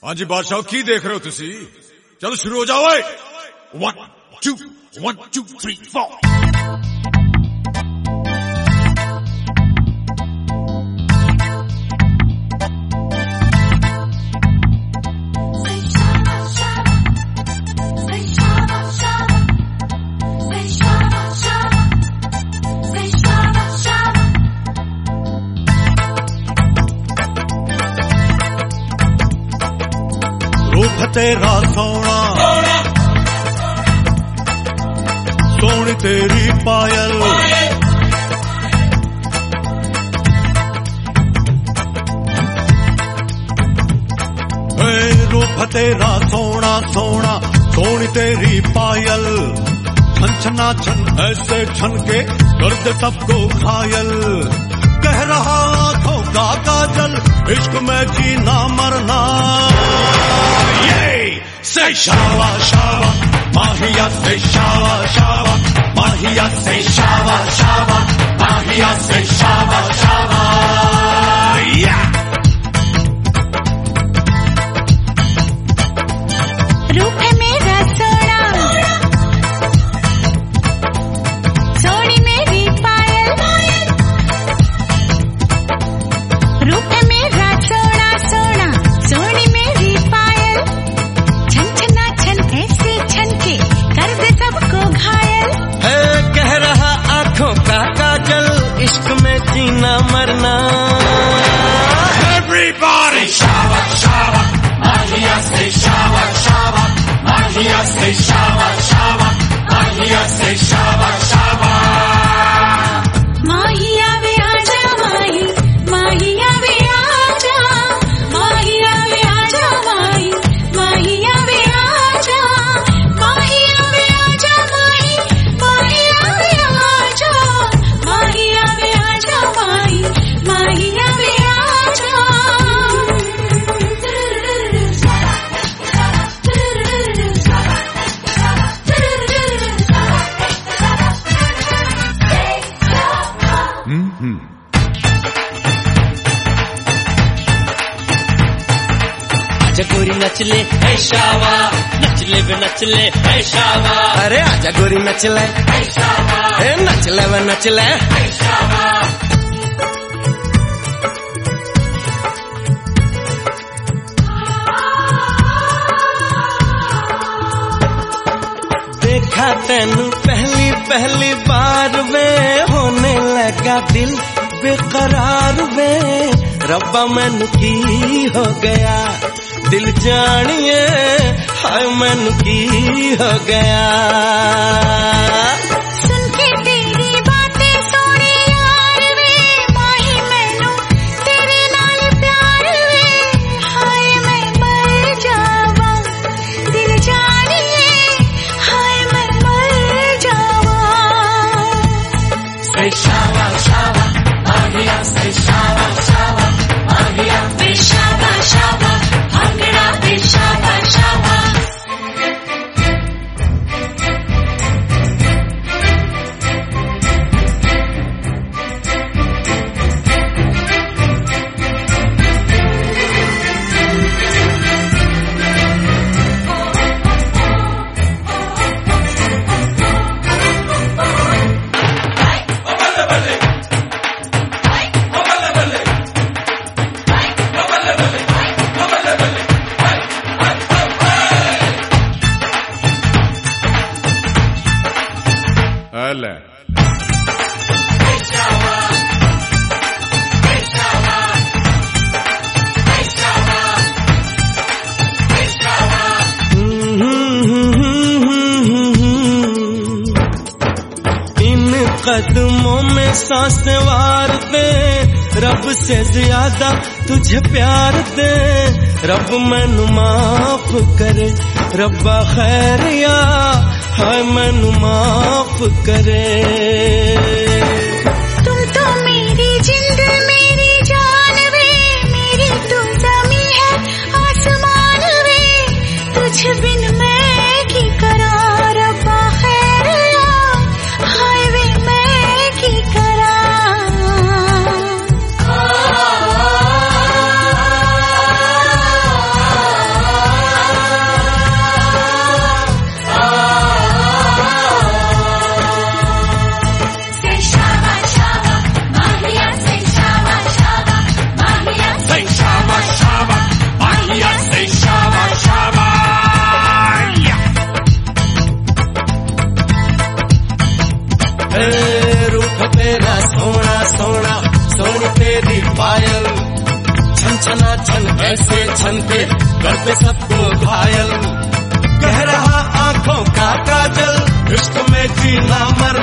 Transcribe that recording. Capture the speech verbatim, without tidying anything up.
हाँ जी बादशाह, की देख रहे हो तुसी? चलो शुरू हो जाओ। One two one two three four. रूप तेरा सोना, सोनी तेरी पायल, रूप तेरा सोना सोना सोनी तेरी पायल, छन छना छन ऐसे छन के कर दे सबको घायल। कह रहा आंखों का काजल, इश्क में जीना मरना। ये से शावा शावा माहिया, से शावा शावा माहिया, से शावा शावा माहिया, से शावा शावा। रूप है मेरा सोना, सोनी मेरी पायल, रूप है मेरा सोना सोना सोनी मेरी पायल, छन छना छन ऐसे छन के कर दे सबको घायल। है कह रहा आंखों का काजल, इश्क में जीना मरना। Everybody शावा शावा माहिया, से शावा शावा माहिया, से शावा शावा माहिया, से शावा शावा। माहिया वे आजा माही, माहिया वे आजा, माहिया वे आजा माही, माहिया वे आजा, माहिया वे आजा माही, माहिया वे आजा, माहिया वे आजा माही, माहिया वे आजा। आजा गोरी नचले है शावा, नचले वे नचले है शावा। अरे आजा गोरी नचले है शावा, ए नचले वे नचले है शावा। देखा तेनू पहली पहली बार वे, होने लगा दिल बेकरार वे। रब्बा मैनू की हो गया, दिल जानिए हाय मैनू की हो गया। सुन के तेरी बातें सोने यार वे, माही मैनू तेरे नाल प्यार वे। हाय मैं मर जावा, दिल जानिए हाय मैं मर जावा। से शावा शावा माहिया, से शावा शावा माहिया, वे शाबा शाबा भांगड़ा, वे शाबा शाबा। अले इन कदमों में सांस वार दे, रब से ज्यादा तुझे प्यार दे। रब मैनू माफ करे, रब्बा खैरिया हाय मैनू माफ करे। तुम तो मेरी जिंद मेरी जान वे, मेरी तू ज़मीं है आसमान वे। तुझ बिन मैं की करा, रब्बा खैरिया हाय वे मैं की करा। छना छन ऐसे छन के करते सबको घायल। कह रहा आंखों का काजल इश्क में जीना मर